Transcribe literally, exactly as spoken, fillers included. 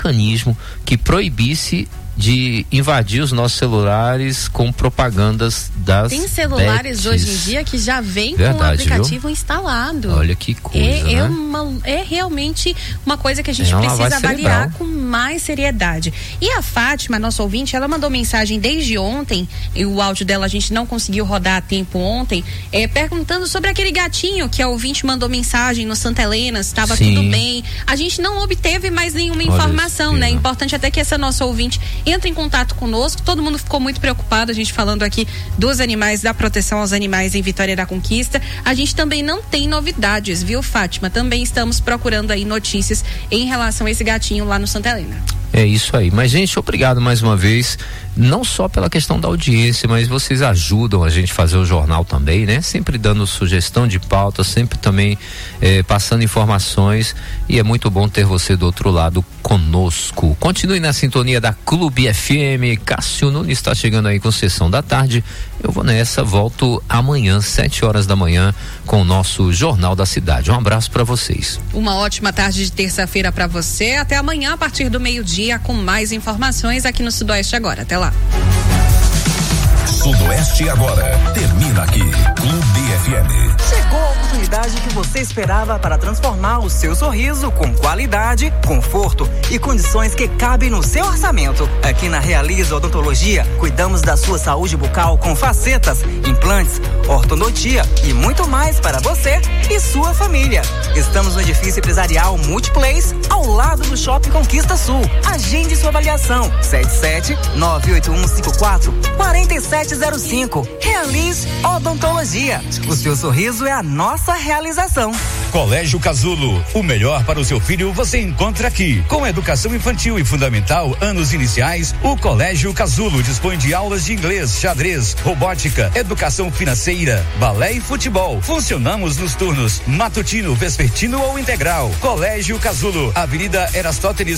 mecanismo que proibisse de invadir os nossos celulares com propagandas das Tem celulares bets. hoje em dia que já vem Verdade, com o aplicativo viu? instalado. Olha que coisa, é, né? é, uma, é realmente uma coisa que a gente é precisa avaliar cerebral. com mais seriedade. E a Fátima, nossa ouvinte, ela mandou mensagem desde ontem, e o áudio dela a gente não conseguiu rodar a tempo ontem, é, perguntando sobre aquele gatinho que a ouvinte mandou mensagem no Santa Helena, se estava tudo bem. A gente não obteve mais nenhuma Olha informação, né? isso, Importante até que essa nossa ouvinte entre em contato conosco. Todo mundo ficou muito preocupado, a gente falando aqui dos animais, da proteção aos animais em Vitória da Conquista. A gente também não tem novidades, viu, Fátima? Também estamos procurando aí notícias em relação a esse gatinho lá no Santa Helena. É isso aí. Mas, gente, obrigado mais uma vez, não só pela questão da audiência, mas vocês ajudam a gente a fazer o jornal também, né? Sempre dando sugestão de pauta, sempre também eh, passando informações, e é muito bom ter você do outro lado conosco. Continue na sintonia da Clube F M. Cássio Nunes está chegando aí com Sessão da Tarde. Eu vou nessa, volto amanhã, sete horas da manhã, com o nosso Jornal da Cidade. Um abraço para vocês. Uma ótima tarde de terça-feira para você. Até amanhã, a partir do meio-dia, com mais informações aqui no Sudoeste Agora. Até lá. Sudoeste Agora termina aqui. Clube F M. Chegou a oportunidade que você esperava para transformar o seu sorriso com qualidade, conforto e condições que cabem no seu orçamento. Aqui na Realiza Odontologia, cuidamos da sua saúde bucal com facetas, implantes, ortodontia e muito mais para você e sua família. Estamos no edifício empresarial Multiplace, ao lado do Shopping Conquista Sul. Agende sua avaliação. sete sete nove oito um cinco quatro quatro sete zero cinco. Realize Odontologia. O seu sorriso é a nossa realização. Colégio Casulo, o melhor para o seu filho você encontra aqui. Com educação infantil e fundamental, anos iniciais, o Colégio Casulo dispõe de aulas de inglês, xadrez, robótica, educação financeira, balé e futebol. Funcionamos nos turnos matutino, vespertino ou integral. Colégio Casulo, Avenida Erastótenes